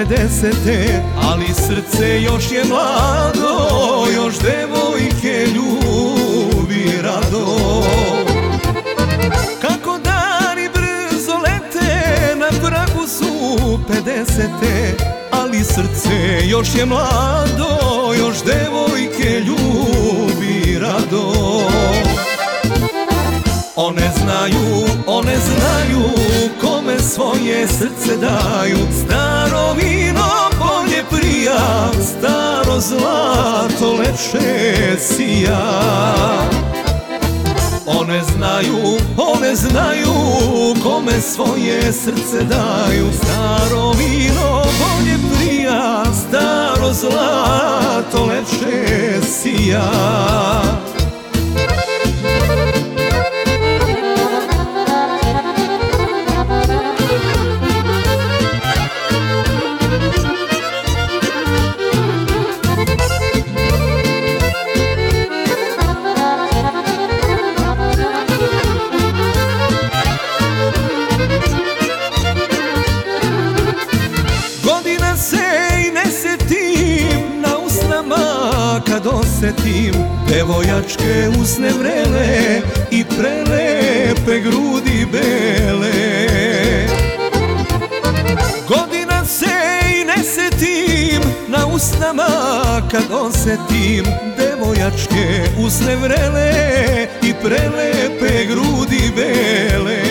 50, ali srce još je mlado, još devojke ljubi rado. Kako dani brzo lete, na pragu su 50, ali srce još je mlado, još devojke ljubi rado. One znaju kome svoje srce daju, staro vino bolje prija, staro zlato lepše sija. One znaju kome svoje srce daju, staro vino bolje prija, staro zlato lepše sija. Kad osetim devojačke usne vrele i prelepe grudi bele. Godina se i ne setim na usnama kad osetim devojačke usne vrele i prelepe grudi bele.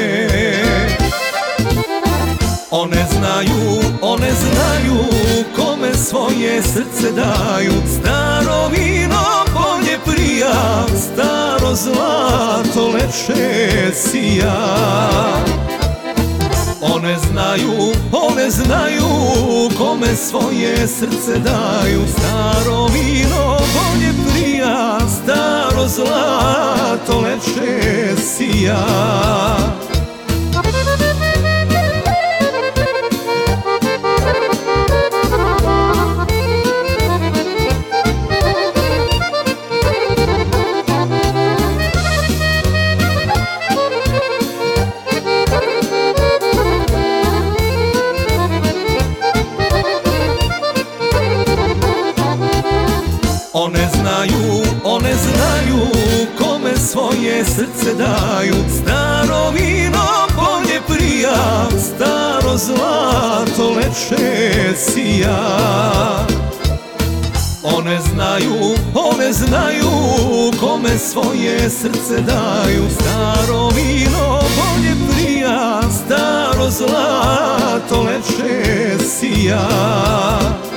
One znaju kome svoje srce daju, staro vino bolje prija, staro zlato lepše sija. One znaju kome svoje srce daju, staro vino bolje prija, staro zlato lepše sija. One znaju kome svoje srce daju, staro vino bolje prija, staro zlato lepše sija. One znaju kome svoje srce daju, staro vino bolje prija, staro zlato lepše sija.